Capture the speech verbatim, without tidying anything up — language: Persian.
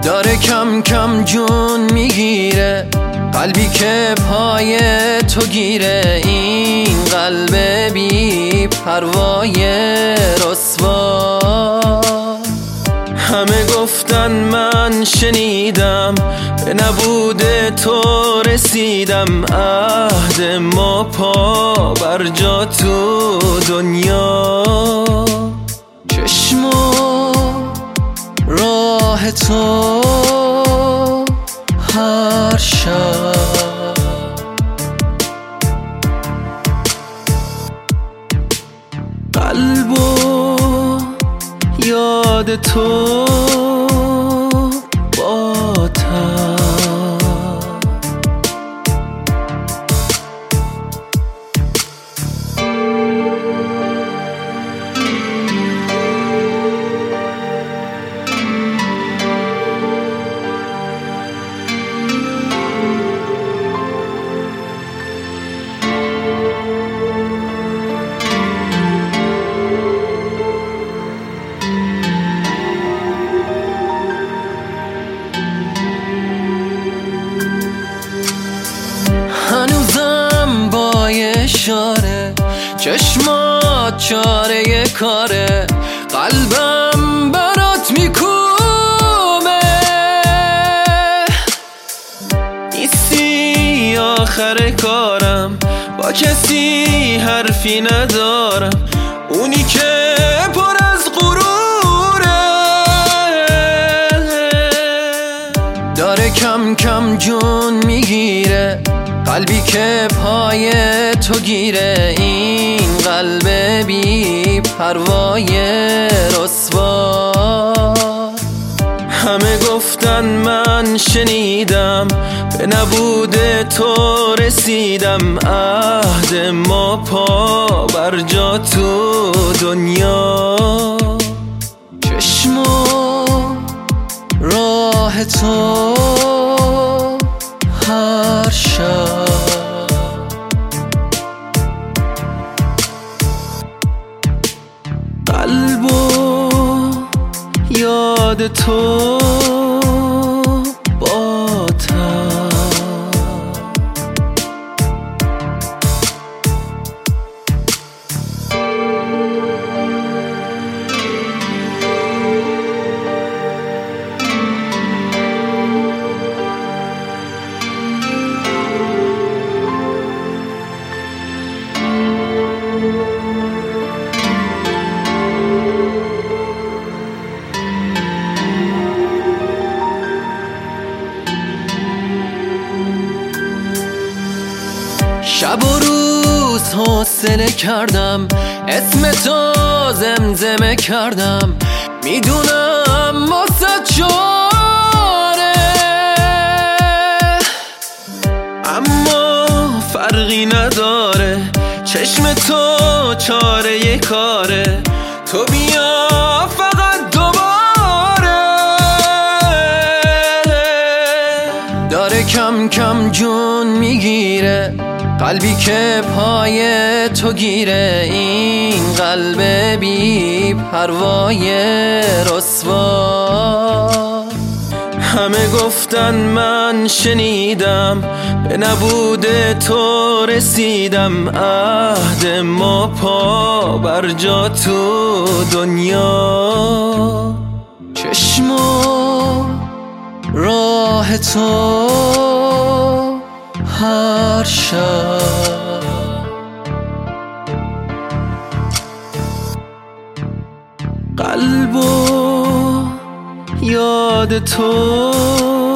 داره کم کم جون میگیره، قلبی که پای تو گیره، این قلب بی پروای رسوا. همه گفتن من شنیدم، به نبود تو رسیدم، عهد ما پا بر جا تو دنیا. چشم و راه تو هر شب، قلب و یاد تو با تب. هنوزم با اشاره چشمات چاره کاره، قلبم برات میکومه. نیستی آخر کارم، با کسی حرفی ندارم، اونی که پر از غروره. داره کم کم جون میگیره، قلبی که پای تو گیره، این قلب بی پروای رسوا. همه گفتن من شنیدم، به نبود تو رسیدم، عهد ما پا بر جا تو دنیا. چشم و راه تو هر شب، قلب و یاد تو با تب. شب و روز حوصله کردم، اسم تو زمزمه کردم، میدونم واسه چاره، اما فرقی نداره، چشم تو چاره کاره، تو بیا فقط دوباره. داره کم کم جون میگیره، قلبی که پای تو گیره، این قلب بی پروای رسوا. همه گفتن من شنیدم، به نبود تو رسیدم، عهد ما پا بر جا تو دنیا. چشم و راه تو هر شب، قلب و یاد تو